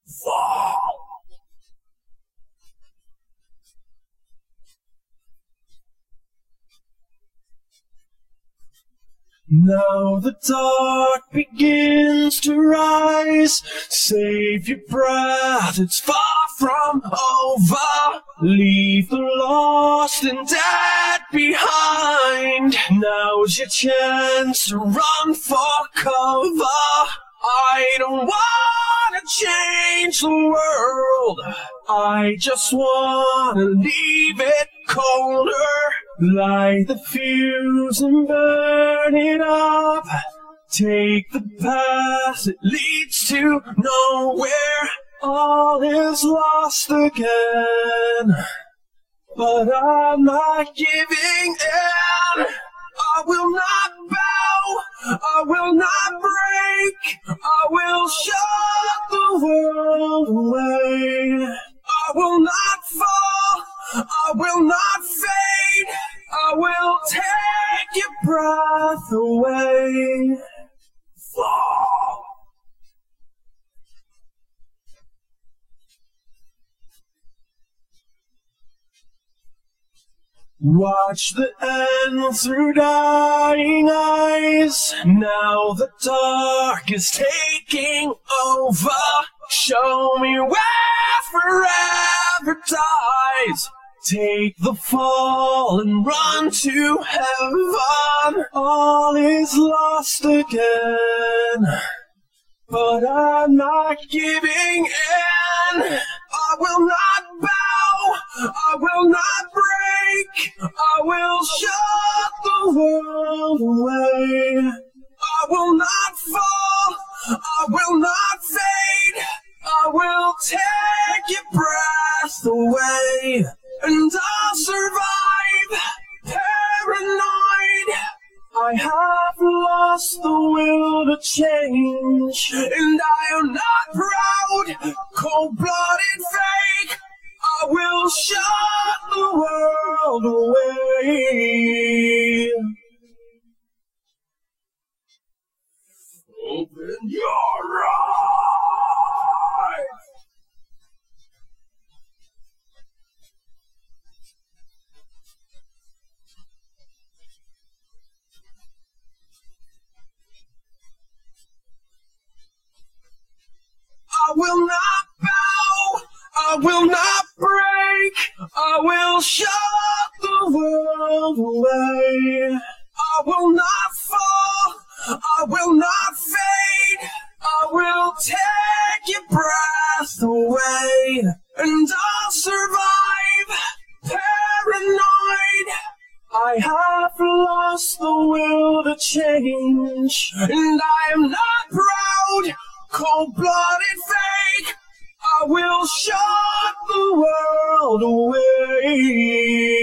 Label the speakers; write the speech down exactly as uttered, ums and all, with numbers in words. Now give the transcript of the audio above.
Speaker 1: Fall. Now the dark begins to rise. Save your breath, it's far from over. Leave the lost and dead behind. Now's your chance to run for cover. I don't wanna change the world, I just wanna leave it colder. Light the fuse and burn it up. Take the path that leads to nowhere. All is lost again, but I'm not giving in. I will not bow, I will not break, I will shut the world away. I will not fall, I will not fade, I will take your breath away. Fall. Watch the end through dying eyes. Now the dark is taking over. Show me where forever dies. Take the fall and run to heaven. All is lost again, but I'm not giving in. I will not bow, I will not break, I will shut the world away. I will not fall, I will not fade, I will take your breath away. And I'll survive, paranoid. I have lost the will to change, and I am not proud, cold-blooded fake. I will shut the world away. Open your eyes. I will not bow, I will not break, I will shut the world away. I will not fall, I will not fade, I will take your breath away. And I'll survive, paranoid. I have lost the will to change, and I am not proud, cold-blooded fake. I will shut the world away.